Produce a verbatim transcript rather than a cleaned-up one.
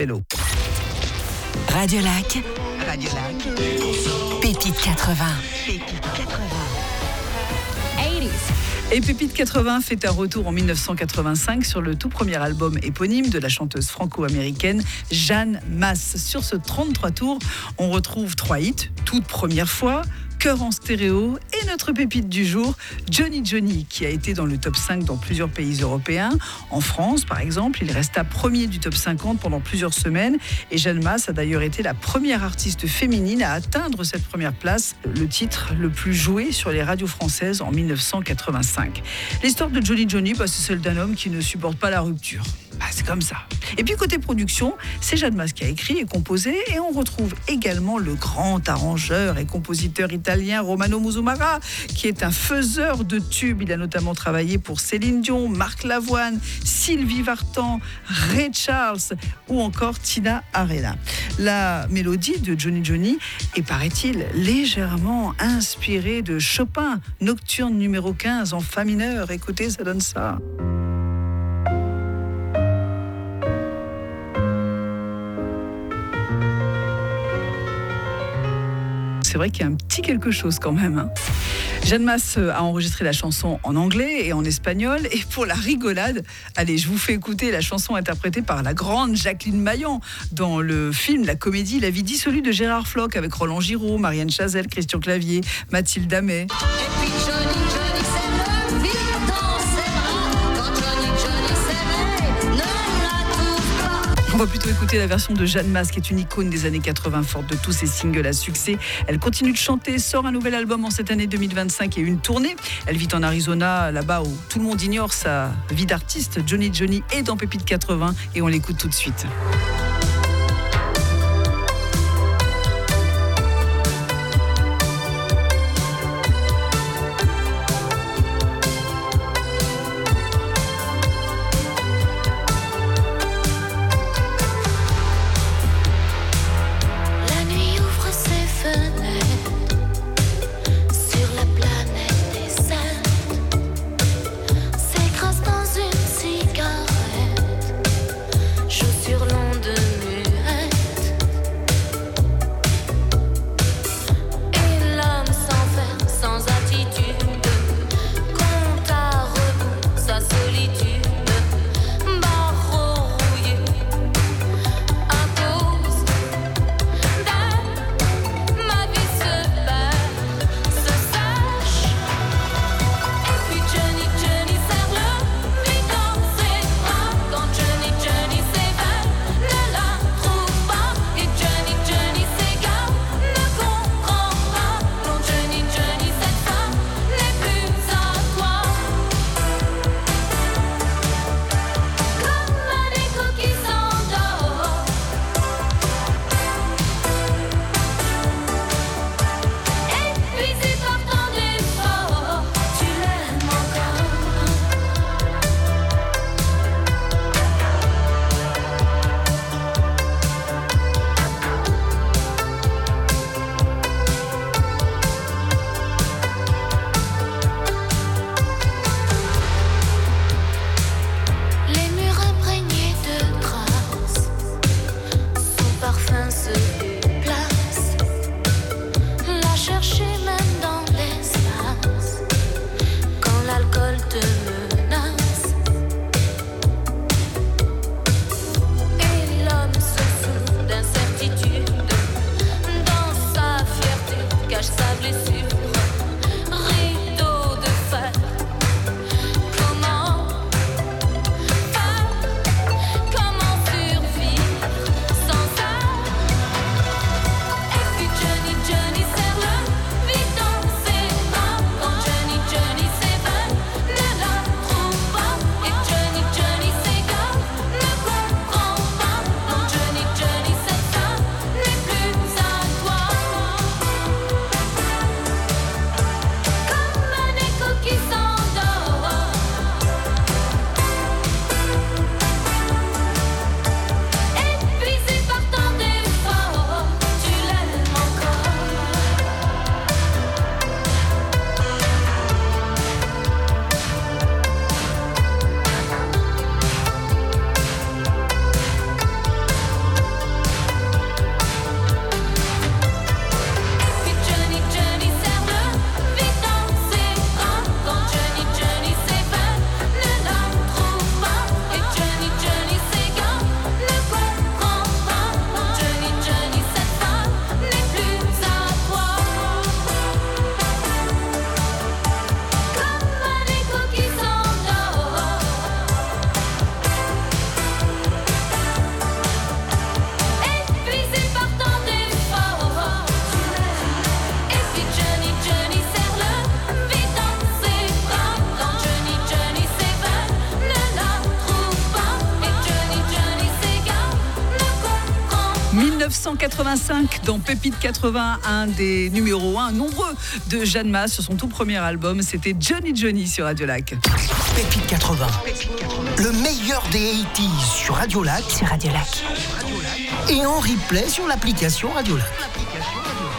Hello. Radio Lac, Radio Lac. Pépite quatre-vingts. Pépite quatre-vingts. Et Pépite quatre-vingts fait un retour en dix-neuf cent quatre-vingt-cinq sur le tout premier album éponyme de la chanteuse franco-américaine Jeanne Masse. Sur ce trente-trois tours, on retrouve trois hits, toute première fois, Cœur en stéréo et notre pépite du jour, Johnny Johnny, qui a été dans le top cinq dans plusieurs pays européens. En France, par exemple, il resta premier du top cinquante pendant plusieurs semaines. Et Jeanne Masse a d'ailleurs été la première artiste féminine à atteindre cette première place, le titre le plus joué sur les radios françaises en dix-neuf cent quatre-vingt-cinq. L'histoire de Johnny Johnny, bah, c'est celle d'un homme qui ne supporte pas la rupture. Bah, c'est comme ça. Et puis côté production, c'est Jeanne Masse qui a écrit et composé, et on retrouve également le grand arrangeur et compositeur italien Romano Musumara, qui est un faiseur de tubes. Il a notamment travaillé pour Céline Dion, Marc Lavoine, Sylvie Vartan, Ray Charles ou encore Tina Arena. La mélodie de Johnny Johnny est, paraît-il, légèrement inspirée de Chopin, Nocturne numéro quinze en fa mineur. Écoutez, ça donne ça. C'est vrai qu'il y a un petit quelque chose quand même. Hein. Jeanne Masse a enregistré la chanson en anglais et en espagnol. Et pour la rigolade, allez, je vous fais écouter la chanson interprétée par la grande Jacqueline Maillan dans le film, la comédie La vie dissolue de Gérard Floch, avec Roland Giraud, Marianne Chazelle, Christian Clavier, Mathilde Amet. On va plutôt écouter la version de Jeanne Masse, qui est une icône des années quatre-vingts, forte de tous ses singles à succès. Elle continue de chanter, sort un nouvel album en cette année deux mille vingt-cinq et une tournée. Elle vit en Arizona, là-bas où tout le monde ignore sa vie d'artiste. Johnny Johnny est dans Pépite quatre-vingts et on l'écoute tout de suite. Sur l'onde mille neuf cent quatre-vingt-cinq, dans Pépite quatre-vingts, un des numéros un nombreux de Jeanne Masse sur son tout premier album, c'était Johnny Johnny sur Radio Lac. Pépite quatre-vingts, le meilleur des eighties sur Radio Lac Sur Radio Lac. et en replay sur l'application Radio Lac.